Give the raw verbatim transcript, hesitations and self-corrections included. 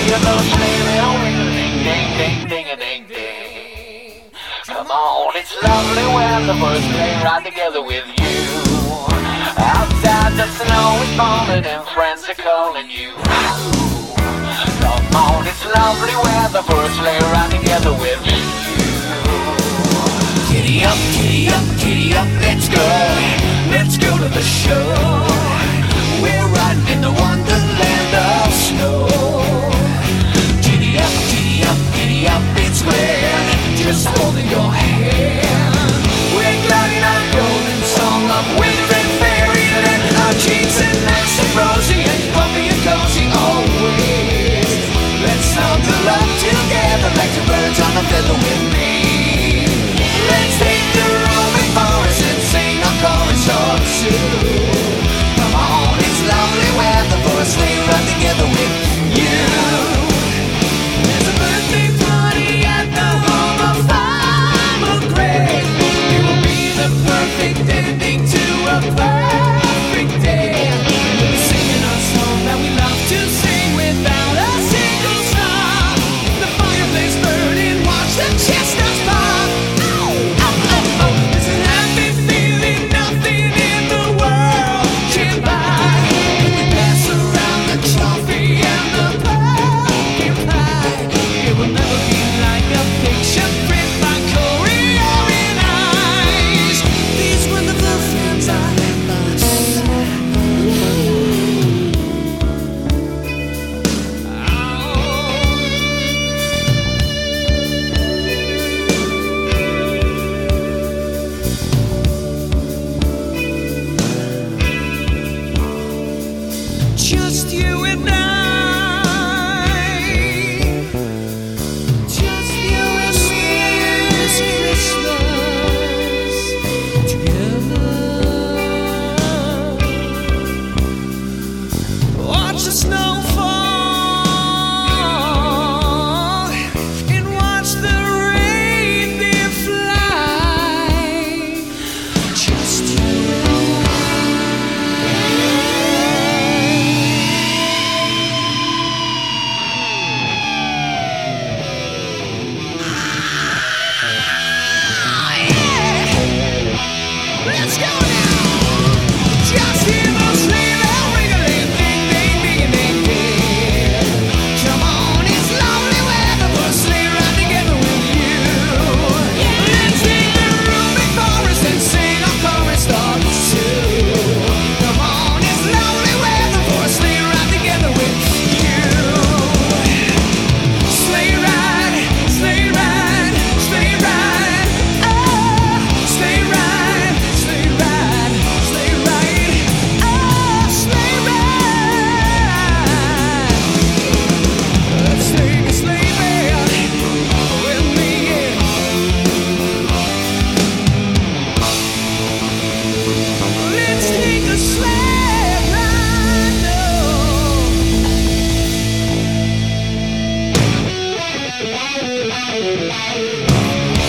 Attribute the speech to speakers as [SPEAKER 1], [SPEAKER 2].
[SPEAKER 1] hear those sleigh bells ring, ding, ding, ding, ding, a ding, ding. Come on, it's lovely when the first sleigh ride together with you. Outside the snow is falling and friends are calling you. Come on, it's lovely when the first sleigh ride together with you. Giddy up, giddy up, giddy up, let's go. Let's go to the show. We're riding in the wonderland of snow. Giddy up, giddy up, giddy up, it's grand. Just holding your hand. We're gliding our golden song of winter and fairyland. Our cheeks and nice and rosy and bumpy and cozy always. Let's snuggle up together like the birds on a feather with me. Let's take the roaming forest and sing a chorus or two. Come on, it's lovely when the first sleigh ride together with you. There's a birthday party at the home of Farmer Gray. It will be the perfect ending to a perfect day. We'll be singing our song that we love to sing without a single song. The fireplace burning, watch the chestnuts pop. Oh, oh, oh, oh. There's a happy feeling nothing in the world can buy. We pass around the trophy and the pumpkin pie. It will never be like a picture print by Corey or in eyes. These wonderful friends I have lost. Just you and I, just you and me this Christmas together. Watch the snow fall and watch the reindeer fly. Just you and let's go now! Just hear those sleigh bells ring-a-ling, ding, ding, ding, ding, ding. Come on, it's lovely when the first sleigh ride together with you. Let's take the rooming forest and sing our chorus start too. Come on, it's lovely when the first sleigh ride together with you. Sleigh ride, sleigh ride, sleigh ride. Oh, sleigh ride, sleigh ride, sleigh ride. Oh, sleigh ride. Let's take a sleigh ride with me. Let's take a sleigh ride. No.